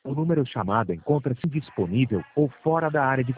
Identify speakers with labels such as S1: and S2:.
S1: O número chamado encontra-se indisponível ou fora da área de